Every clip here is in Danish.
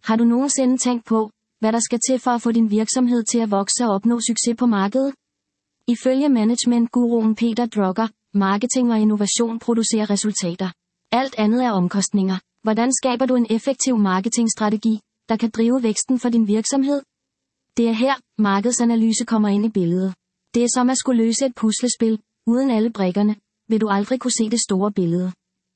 Har du nogensinde tænkt på, hvad der skal til for at få din virksomhed til at vokse og opnå succes på markedet? Ifølge management-guruen Peter Drucker, marketing og innovation producerer resultater. Alt andet er omkostninger. Hvordan skaber du en effektiv marketingstrategi, der kan drive væksten for din virksomhed? Det er her, markedsanalyse kommer ind i billedet. Det er som at skulle løse et puslespil. Uden alle brikkerne vil du aldrig kunne se det store billede.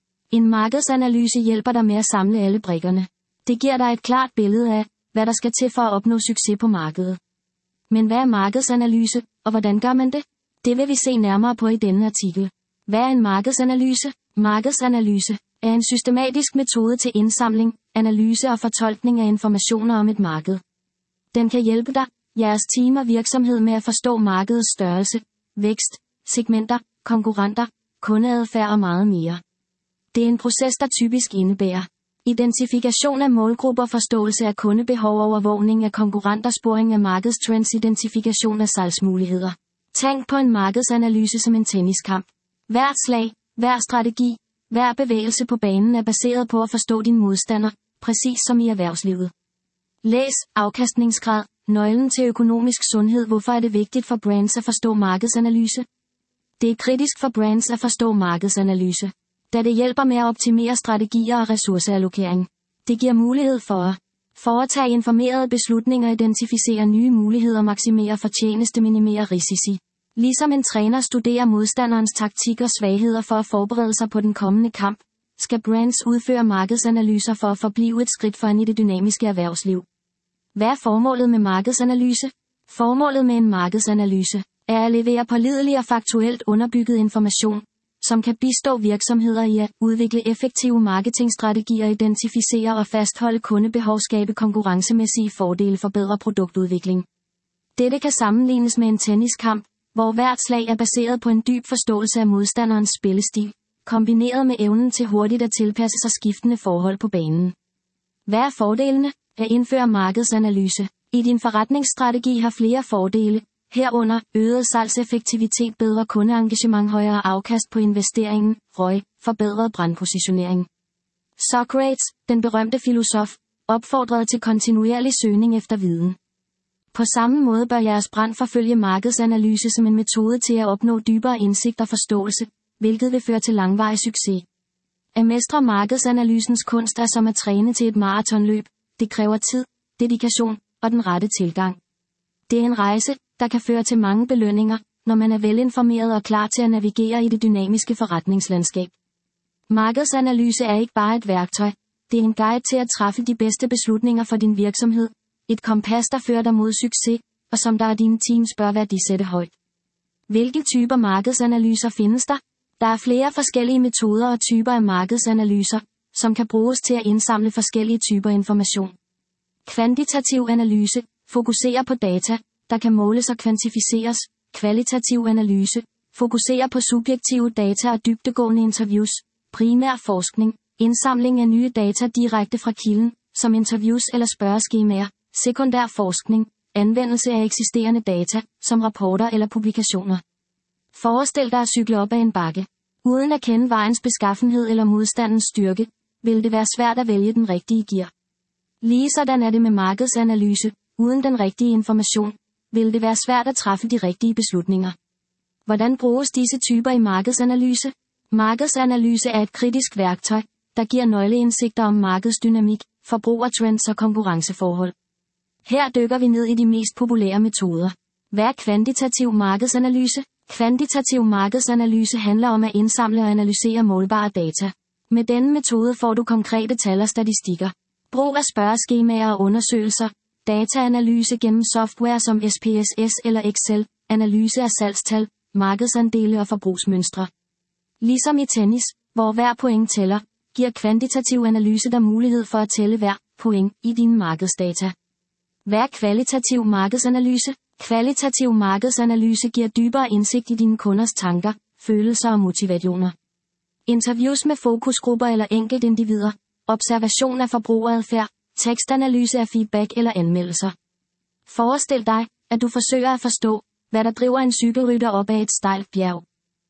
En markedsanalyse hjælper dig med at samle alle brikkerne. Det giver dig et klart billede af, hvad der skal til for at opnå succes på markedet. Men hvad er markedsanalyse, og hvordan gør man det? Det vil vi se nærmere på i denne artikel. Hvad er en markedsanalyse? Markedsanalyse er en systematisk metode til indsamling, analyse og fortolkning af informationer om et marked. Den kan hjælpe dig, jeres team og virksomhed med at forstå markedets størrelse, vækst, segmenter, konkurrenter, kundeadfærd og meget mere. Det er en proces, der typisk indebærer identifikation af målgrupper, forståelse af kundebehov, overvågning af konkurrenter, sporing af markedstrends, identifikation af salgsmuligheder. Tænk på en markedsanalyse som en tenniskamp. Hvert slag, hver strategi, hver bevægelse på banen er baseret på at forstå din modstander, præcis som i erhvervslivet. Læs afkastningsgrad, nøglen til økonomisk sundhed. Hvorfor er det vigtigt for brands at forstå markedsanalyse? Det er kritisk for brands at forstå markedsanalyse, da det hjælper med at optimere strategier og ressourceallokering. Det giver mulighed for at foretage informerede beslutninger, identificere nye muligheder, maksimere fortjeneste, minimere risici. Ligesom en træner studerer modstanderens taktik og svagheder for at forberede sig på den kommende kamp, skal brands udføre markedsanalyser for at forblive et skridt foran i det dynamiske erhvervsliv. Hvad er formålet med markedsanalyse? Formålet med en markedsanalyse er at levere pålidelig og faktuelt underbygget information, som kan bistå virksomheder i at udvikle effektive marketingstrategier, identificere og fastholde kundebehov, skabe konkurrencemæssige fordele, forbedre produktudvikling. Dette kan sammenlignes med en tenniskamp, hvor hvert slag er baseret på en dyb forståelse af modstanderens spillestil, kombineret med evnen til hurtigt at tilpasse sig skiftende forhold på banen. Hvad er fordelene at indføre markedsanalyse? I din forretningsstrategi har flere fordele, herunder øget salgseffektivitet, bedre kundeengagement, højere afkast på investeringen, ROI, forbedret brandpositionering. Socrates, den berømte filosof, opfordrede til kontinuerlig søgning efter viden. På samme måde bør jeres brand forfølge markedsanalyse som en metode til at opnå dybere indsigt og forståelse, hvilket vil føre til langvarig succes. At mestre markedsanalysens kunst er som at træne til et maratonløb. Det kræver tid, dedikation og den rette tilgang. Det er en rejse, der kan føre til mange belønninger, når man er velinformeret og klar til at navigere i det dynamiske forretningslandskab. Markedsanalyse er ikke bare et værktøj, det er en guide til at træffe de bedste beslutninger for din virksomhed, et kompas, der fører dig mod succes, og som der og dine teams bør værdisætte højt. Hvilke typer markedsanalyser findes der? Der er flere forskellige metoder og typer af markedsanalyser, som kan bruges til at indsamle forskellige typer information. Kvantitativ analyse fokuserer på data, der kan måles og kvantificeres. Kvalitativ analyse fokuserer på subjektive data og dybdegående interviews. Primær forskning, indsamling af nye data direkte fra kilden, som interviews eller spørgeskemaer. Sekundær forskning, anvendelse af eksisterende data, som rapporter eller publikationer. Forestil dig at cykle op ad en bakke. Uden at kende vejens beskaffenhed eller modstandens styrke, vil det være svært at vælge den rigtige gear. Lige sådan er det med markedsanalyse. Uden den rigtige information, vil det være svært at træffe de rigtige beslutninger. Hvordan bruges disse typer i markedsanalyse? Markedsanalyse er et kritisk værktøj, der giver nøgleindsigter om markedsdynamik, forbrugertrends og konkurrenceforhold. Her dykker vi ned i de mest populære metoder. Hvad er kvantitativ markedsanalyse? Kvantitativ markedsanalyse handler om at indsamle og analysere målbare data. Med denne metode får du konkrete tal og statistikker. Brug af spørgeskemaer og undersøgelser. Dataanalyse gennem software som SPSS eller Excel. Analyse af salgstal, markedsandele og forbrugsmønstre. Ligesom i tennis, hvor hver point tæller, giver kvantitativ analyse dig mulighed for at tælle hver point i dine markedsdata. Hvad er kvalitativ markedsanalyse? Kvalitativ markedsanalyse giver dybere indsigt i dine kunders tanker, følelser og motivationer. Interviews med fokusgrupper eller enkeltindivider, observation af forbrugeradfærd, tekstanalyse af feedback eller anmeldelser. Forestil dig, at du forsøger at forstå, hvad der driver en cykelrytter op ad et stejlt bjerg.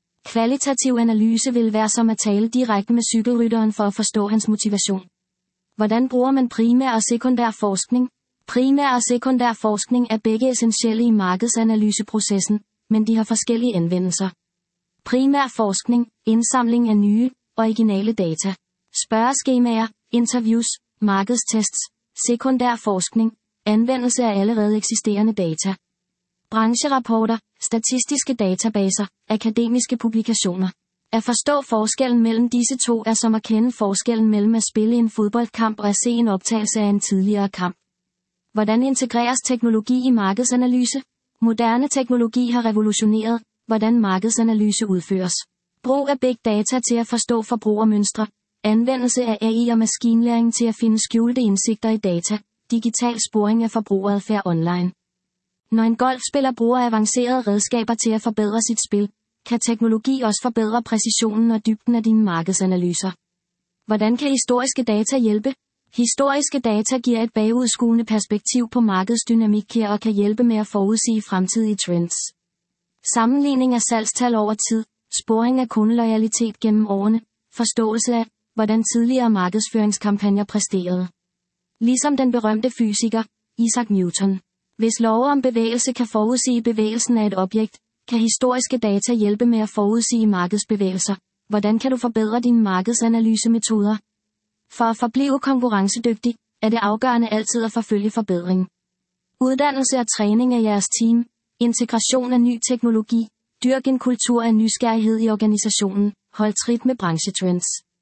Kvalitativ analyse vil være som at tale direkte med cykelrytteren for at forstå hans motivation. Hvordan bruger man primær og sekundær forskning? Primær og sekundær forskning er begge essentielle i markedsanalyseprocessen, men de har forskellige anvendelser. Primær forskning, indsamling af nye, originale data. Spørgeskemaer, interviews, markedstests. Sekundær forskning, anvendelse af allerede eksisterende data. Brancherapporter, statistiske databaser, akademiske publikationer. At forstå forskellen mellem disse to er som at kende forskellen mellem at spille en fodboldkamp og at se en optagelse af en tidligere kamp. Hvordan integreres teknologi i markedsanalyse? Moderne teknologi har revolutioneret, hvordan markedsanalyse udføres. Brug af big data til at forstå forbrugermønstre. Anvendelse af AI og maskinlæring til at finde skjulte indsigter i data. Digital sporing af forbrugeradfærd online. Når en golfspiller bruger avancerede redskaber til at forbedre sit spil, kan teknologi også forbedre præcisionen og dybden af dine markedsanalyser. Hvordan kan historiske data hjælpe? Historiske data giver et bagudskuende perspektiv på markedsdynamik her og kan hjælpe med at forudsige fremtidige trends. Sammenligning af salgstal over tid, sporing af kundeloyalitet gennem årene, forståelse af, hvordan tidligere markedsføringskampagner præsterede. Ligesom den berømte fysiker, Isaac Newton. Hvis love om bevægelse kan forudsige bevægelsen af et objekt, kan historiske data hjælpe med at forudsige markedsbevægelser. Hvordan kan du forbedre dine markedsanalysemetoder? For at forblive konkurrencedygtig, er det afgørende altid at forfølge forbedring. Uddannelse og træning af jeres team, integration af ny teknologi, dyrk en kultur af nysgerrighed i organisationen, hold trit med branchetrends.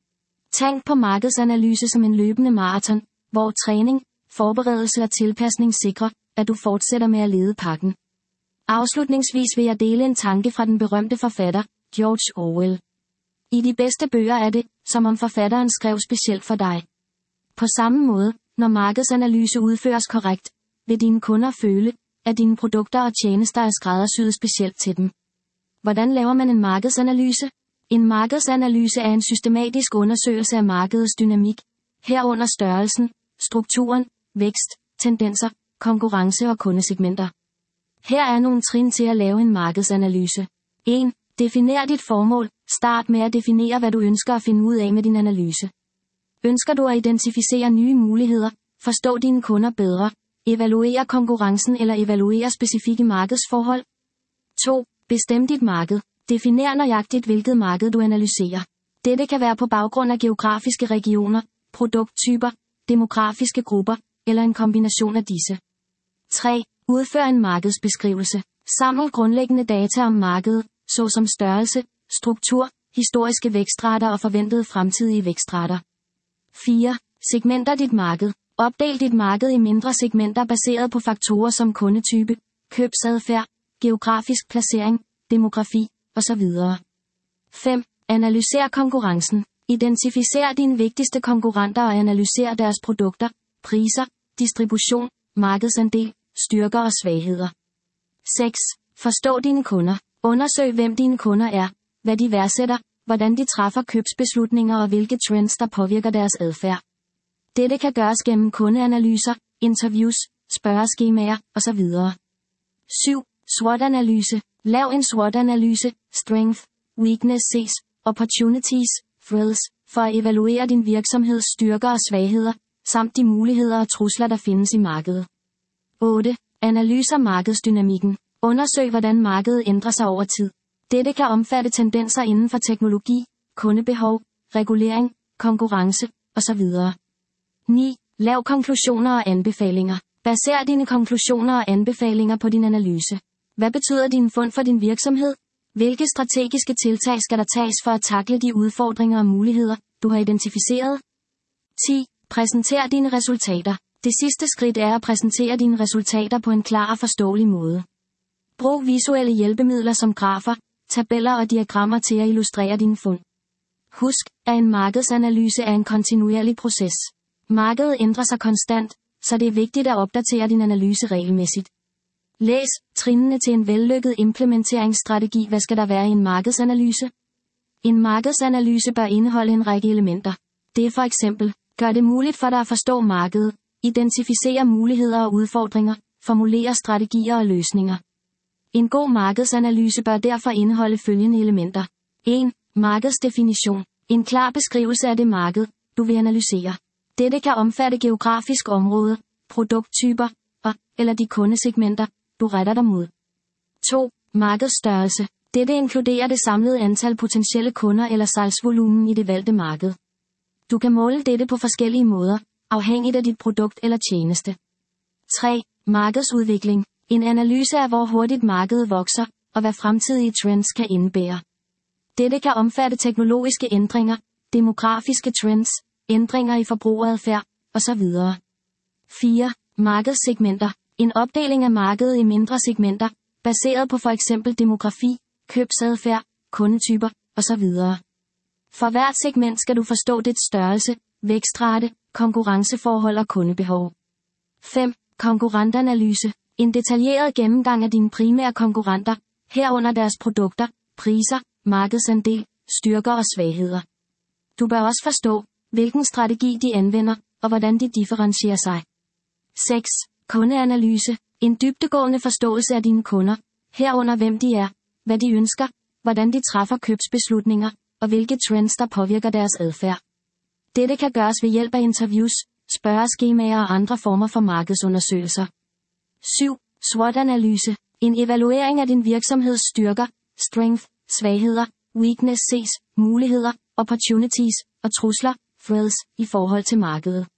Tænk på markedsanalyse som en løbende maraton, hvor træning, forberedelse og tilpasning sikrer, at du fortsætter med at lede pakken. Afslutningsvis vil jeg dele en tanke fra den berømte forfatter, George Orwell. I de bedste bøger er det, som om forfatteren skrev specielt for dig. På samme måde, når markedsanalyse udføres korrekt, vil dine kunder føle, at dine produkter og tjenester er skræddersyet specielt til dem. Hvordan laver man en markedsanalyse? En markedsanalyse er en systematisk undersøgelse af markedets dynamik, herunder størrelsen, strukturen, vækst, tendenser, konkurrence og kundesegmenter. Her er nogle trin til at lave en markedsanalyse. 1. Definer dit formål. Start med at definere, hvad du ønsker at finde ud af med din analyse. Ønsker du at identificere nye muligheder, forstå dine kunder bedre, evaluere konkurrencen eller evaluere specifikke markedsforhold? 2. Bestem dit marked. Definer nøjagtigt, hvilket marked du analyserer. Dette kan være på baggrund af geografiske regioner, produkttyper, demografiske grupper, eller en kombination af disse. 3. Udfør en markedsbeskrivelse. Saml grundlæggende data om markedet, såsom størrelse, struktur, historiske vækstrater og forventede fremtidige vækstrater. 4. Segmenter dit marked. Opdel dit marked i mindre segmenter baseret på faktorer som kundetype, købsadfærd, geografisk placering, demografi osv. 5. Analyser konkurrencen. Identificer dine vigtigste konkurrenter og analyser deres produkter, priser, distribution, markedsandel, styrker og svagheder. 6. Forstå dine kunder. Undersøg, hvem dine kunder er, hvad de værdsætter, hvordan de træffer købsbeslutninger og hvilke trends, der påvirker deres adfærd. Dette kan gøres gennem kundeanalyser, interviews, spørgeskemaer osv. 7. SWOT-analyse. Lav en SWOT-analyse, strength, weaknesses, opportunities, threats, for at evaluere din virksomheds styrker og svagheder, samt de muligheder og trusler, der findes i markedet. 8. Analyser markedsdynamikken. Undersøg, hvordan markedet ændrer sig over tid. Dette kan omfatte tendenser inden for teknologi, kundebehov, regulering, konkurrence osv. 9. Lav konklusioner og anbefalinger. Baser dine konklusioner og anbefalinger på din analyse. Hvad betyder dine fund for din virksomhed? Hvilke strategiske tiltag skal der tages for at takle de udfordringer og muligheder, du har identificeret? 10. Præsenter dine resultater. Det sidste skridt er at præsentere dine resultater på en klar og forståelig måde. Brug visuelle hjælpemidler som grafer, tabeller og diagrammer til at illustrere dine fund. Husk, at en markedsanalyse er en kontinuerlig proces. Markedet ændrer sig konstant, så det er vigtigt at opdatere din analyse regelmæssigt. Læs trinene til en vellykket implementeringsstrategi. Hvad skal der være i en markedsanalyse? En markedsanalyse bør indeholde en række elementer. Det er for eksempel, gør det muligt for dig at forstå markedet, identificere muligheder og udfordringer, formulere strategier og løsninger. En god markedsanalyse bør derfor indeholde følgende elementer. 1. Markedsdefinition. En klar beskrivelse af det marked, du vil analysere. Dette kan omfatte geografisk område, produkttyper eller de kundesegmenter, du retter dig mod. 2. Markedsstørrelse. Dette inkluderer det samlede antal potentielle kunder eller salgsvolumen i det valgte marked. Du kan måle dette på forskellige måder, afhængigt af dit produkt eller tjeneste. 3. Markedsudvikling. En analyse af hvor hurtigt markedet vokser, og hvad fremtidige trends kan indebære. Dette kan omfatte teknologiske ændringer, demografiske trends, ændringer i forbrugeradfærd, osv. 4. Markedssegmenter. En opdeling af markedet i mindre segmenter, baseret på f.eks. demografi, købsadfærd, kundetyper, osv. For hvert segment skal du forstå dets størrelse, vækstrate, konkurrenceforhold og kundebehov. 5. Konkurrentanalyse. En detaljeret gennemgang af dine primære konkurrenter, herunder deres produkter, priser, markedsandel, styrker og svagheder. Du bør også forstå, hvilken strategi de anvender, og hvordan de differentierer sig. 6. Kundeanalyse. En dybdegående forståelse af dine kunder, herunder hvem de er, hvad de ønsker, hvordan de træffer købsbeslutninger, og hvilke trends der påvirker deres adfærd. Dette kan gøres ved hjælp af interviews, spørgeskemaer og andre former for markedsundersøgelser. 7. SWOT-analyse. En evaluering af din virksomheds styrker, strength, svagheder, weaknesses, muligheder, opportunities og trusler, threats, i forhold til markedet.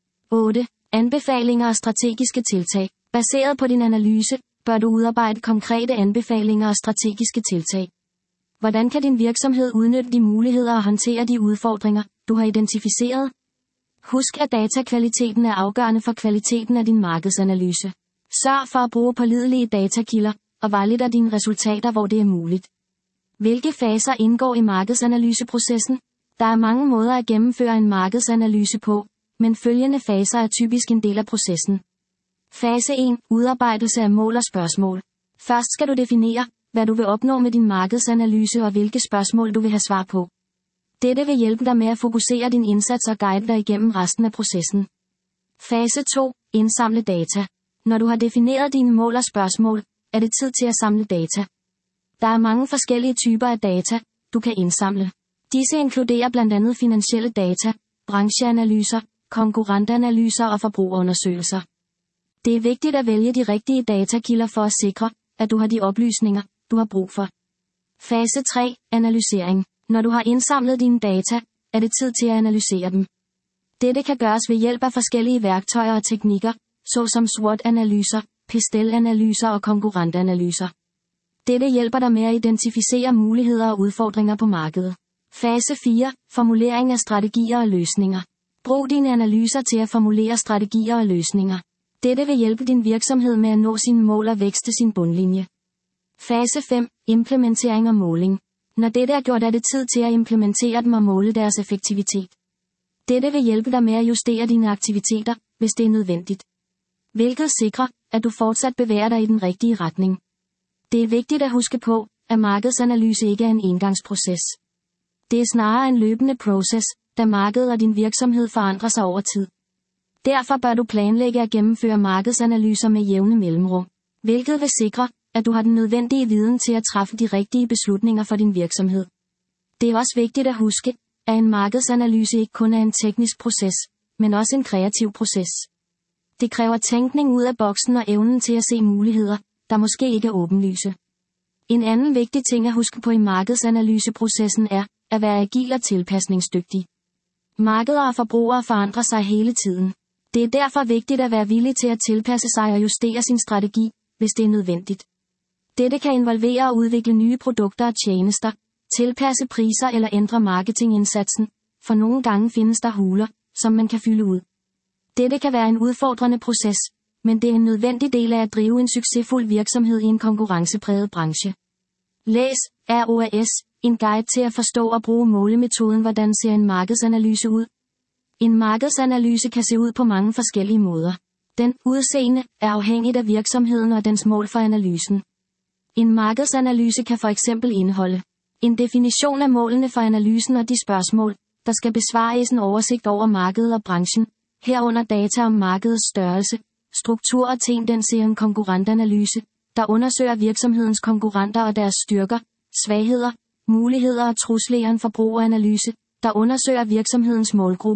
8. Anbefalinger og strategiske tiltag. Baseret på din analyse, bør du udarbejde konkrete anbefalinger og strategiske tiltag. Hvordan kan din virksomhed udnytte de muligheder og håndtere de udfordringer, du har identificeret? Husk, at datakvaliteten er afgørende for kvaliteten af din markedsanalyse. Sørg for at bruge pålidelige datakilder, og valider dine resultater, hvor det er muligt. Hvilke faser indgår i markedsanalyseprocessen? Der er mange måder at gennemføre en markedsanalyse på, men følgende faser er typisk en del af processen. Fase 1. Udarbejdelse af mål og spørgsmål. Først skal du definere, hvad du vil opnå med din markedsanalyse og hvilke spørgsmål du vil have svar på. Dette vil hjælpe dig med at fokusere din indsats og guide dig igennem resten af processen. Fase 2. Indsamle data. Når du har defineret dine mål og spørgsmål, er det tid til at samle data. Der er mange forskellige typer af data, du kan indsamle. Disse inkluderer blandt andet finansielle data, brancheanalyser, konkurrentanalyser og forbrugerundersøgelser. Det er vigtigt at vælge de rigtige datakilder for at sikre, at du har de oplysninger, du har brug for. Fase 3. Analysering. Når du har indsamlet dine data, er det tid til at analysere dem. Dette kan gøres ved hjælp af forskellige værktøjer og teknikker, såsom SWOT-analyser, PESTEL-analyser og konkurrentanalyser. Dette hjælper dig med at identificere muligheder og udfordringer på markedet. Fase 4. Formulering af strategier og løsninger. Brug dine analyser til at formulere strategier og løsninger. Dette vil hjælpe din virksomhed med at nå sine mål og vækste sin bundlinje. Fase 5. Implementering og måling. Når dette er gjort, er det tid til at implementere dem og måle deres effektivitet. Dette vil hjælpe dig med at justere dine aktiviteter, hvis det er nødvendigt. Hvilket sikrer, at du fortsat bevæger dig i den rigtige retning. Det er vigtigt at huske på, at markedsanalyse ikke er en engangsproces. Det er snarere en løbende proces, da markedet og din virksomhed forandrer sig over tid. Derfor bør du planlægge at gennemføre markedsanalyser med jævne mellemrum, hvilket vil sikre, at du har den nødvendige viden til at træffe de rigtige beslutninger for din virksomhed. Det er også vigtigt at huske, at en markedsanalyse ikke kun er en teknisk proces, men også en kreativ proces. Det kræver tænkning ud af boksen og evnen til at se muligheder, der måske ikke er åbenlyse. En anden vigtig ting at huske på i markedsanalyseprocessen er at være agil og tilpasningsdygtig. Markeder og forbrugere forandrer sig hele tiden. Det er derfor vigtigt at være villig til at tilpasse sig og justere sin strategi, hvis det er nødvendigt. Dette kan involvere at udvikle nye produkter og tjenester, tilpasse priser eller ændre marketingindsatsen, for nogle gange findes der huller, som man kan fylde ud. Dette kan være en udfordrende proces, men det er en nødvendig del af at drive en succesfuld virksomhed i en konkurrencepræget branche. Læs ROAS, en guide til at forstå og bruge målemetoden. Hvordan ser en markedsanalyse ud? En markedsanalyse kan se ud på mange forskellige måder. Den udseende er afhængigt af virksomheden og dens mål for analysen. En markedsanalyse kan for eksempel indeholde en definition af målene for analysen og de spørgsmål, der skal besvares, en oversigt over markedet og branchen, herunder data om markedets størrelse, struktur og tendens. En konkurrentanalyse, der undersøger virksomhedens konkurrenter og deres styrker, svagheder, muligheder og trusler. En forbrugeranalyse, der undersøger virksomhedens målgruppe,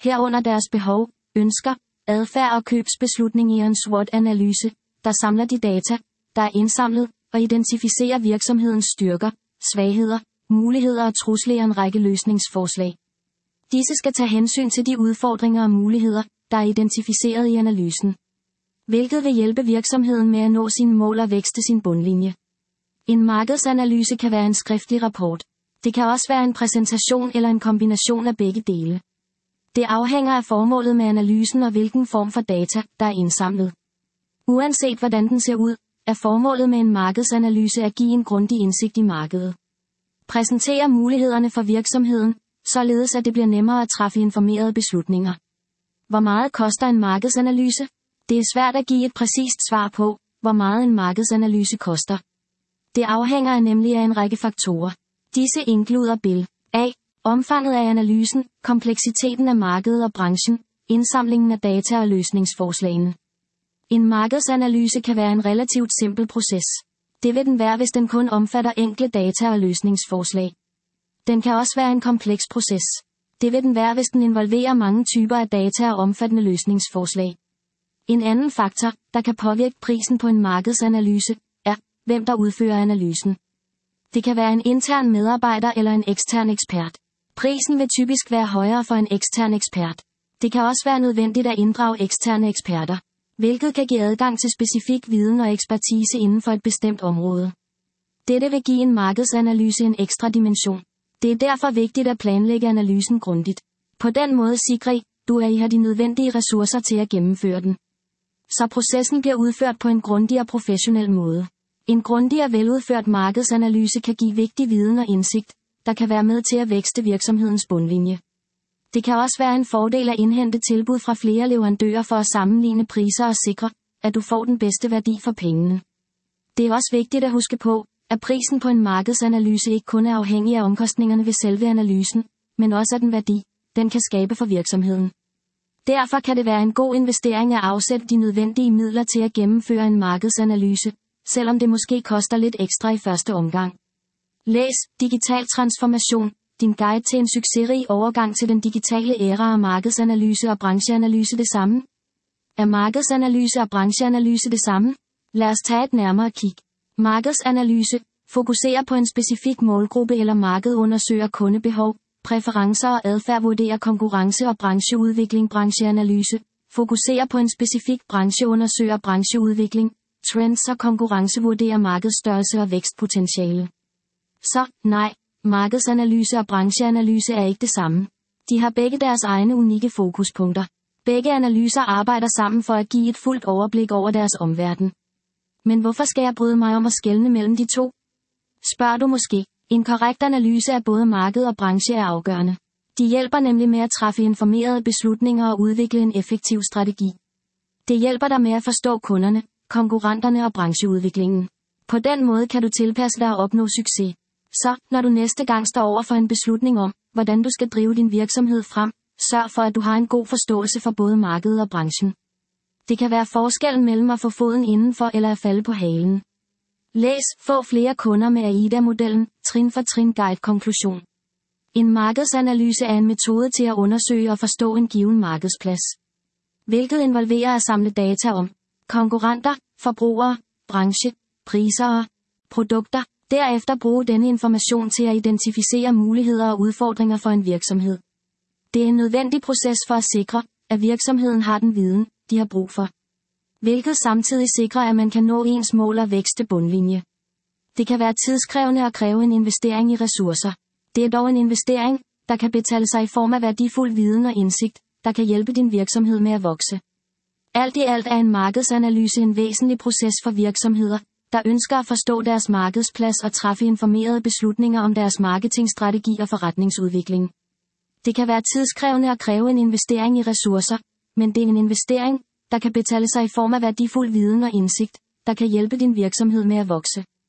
herunder deres behov, ønsker, adfærd og købsbeslutning i en SWOT-analyse, der samler de data, der er indsamlet, og identificerer virksomhedens styrker, svagheder, muligheder og trusler i en række løsningsforslag. Disse skal tage hensyn til de udfordringer og muligheder, der er identificeret i analysen, hvilket vil hjælpe virksomheden med at nå sine mål og vækste sin bundlinje. En markedsanalyse kan være en skriftlig rapport. Det kan også være en præsentation eller en kombination af begge dele. Det afhænger af formålet med analysen og hvilken form for data, der er indsamlet. Uanset hvordan den ser ud, er formålet med en markedsanalyse at give en grundig indsigt i markedet. Præsentere mulighederne for virksomheden, således at det bliver nemmere at træffe informerede beslutninger. Hvor meget koster en markedsanalyse? Det er svært at give et præcist svar på, hvor meget en markedsanalyse koster. Det afhænger nemlig af en række faktorer. Disse inkluderer bill. A. Omfanget af analysen, kompleksiteten af markedet og branchen, indsamlingen af data og løsningsforslagene. En markedsanalyse kan være en relativt simpel proces. Det vil den være, hvis den kun omfatter enkle data og løsningsforslag. Den kan også være en kompleks proces. Det vil den være, hvis den involverer mange typer af data og omfattende løsningsforslag. En anden faktor, der kan påvirke prisen på en markedsanalyse, er, hvem der udfører analysen. Det kan være en intern medarbejder eller en ekstern ekspert. Prisen vil typisk være højere for en ekstern ekspert. Det kan også være nødvendigt at inddrage eksterne eksperter, hvilket kan give adgang til specifik viden og ekspertise inden for et bestemt område. Dette vil give en markedsanalyse en ekstra dimension. Det er derfor vigtigt at planlægge analysen grundigt. På den måde sikrer du, at I har de nødvendige ressourcer til at gennemføre den, så processen bliver udført på en grundig og professionel måde. En grundig og veludført markedsanalyse kan give vigtig viden og indsigt, der kan være med til at vækste virksomhedens bundlinje. Det kan også være en fordel at indhente tilbud fra flere leverandører for at sammenligne priser og sikre, at du får den bedste værdi for pengene. Det er også vigtigt at huske på, at prisen på en markedsanalyse ikke kun er afhængig af omkostningerne ved selve analysen, men også af den værdi, den kan skabe for virksomheden. Derfor kan det være en god investering at afsætte de nødvendige midler til at gennemføre en markedsanalyse, selvom det måske koster lidt ekstra i første omgang. Læs Digital Transformation, din guide til en succesrig overgang til den digitale æra af markedsanalyse og brancheanalyse det samme. Er markedsanalyse og brancheanalyse det samme? Lad os tage et nærmere kig. Markedsanalyse fokuserer på en specifik målgruppe eller marked, undersøger kundebehov, præferencer og adfærd, vurderer konkurrence og brancheudvikling. Brancheanalyse fokuserer på en specifik branche, undersøger brancheudvikling, trends og konkurrence, vurderer markedsstørrelse og vækstpotentiale. Så, nej, markedsanalyse og brancheanalyse er ikke det samme. De har begge deres egne unikke fokuspunkter. Begge analyser arbejder sammen for at give et fuldt overblik over deres omverden. Men hvorfor skal jeg bryde mig om at skelne mellem de to? Spørger du måske. En korrekt analyse af både marked og branche er afgørende. De hjælper nemlig med at træffe informerede beslutninger og udvikle en effektiv strategi. Det hjælper dig med at forstå kunderne, konkurrenterne og brancheudviklingen. På den måde kan du tilpasse dig og opnå succes. Så, når du næste gang står over for en beslutning om, hvordan du skal drive din virksomhed frem, sørg for at du har en god forståelse for både markedet og branchen. Det kan være forskellen mellem at få foden indenfor eller at falde på halen. Læs Få flere kunder med AIDA-modellen, trin for trin guide konklusion. En markedsanalyse er en metode til at undersøge og forstå en given markedsplads, hvilket involverer at samle data om konkurrenter, forbrugere, branche, priser og produkter. Derefter bruge denne information til at identificere muligheder og udfordringer for en virksomhed. Det er en nødvendig proces for at sikre, at virksomheden har den viden, de har brug for, hvilket samtidig sikrer, at man kan nå ens mål og vækste bundlinje. Det kan være tidskrævende og kræve en investering i ressourcer. Det er dog en investering, der kan betale sig i form af værdifuld viden og indsigt, der kan hjælpe din virksomhed med at vokse. Alt i alt er en markedsanalyse en væsentlig proces for virksomheder, der ønsker at forstå deres markedsplads og træffe informerede beslutninger om deres marketingstrategi og forretningsudvikling. Det kan være tidskrævende og kræve en investering i ressourcer, men det er en investering, der kan betale sig i form af værdifuld viden og indsigt, der kan hjælpe din virksomhed med at vokse.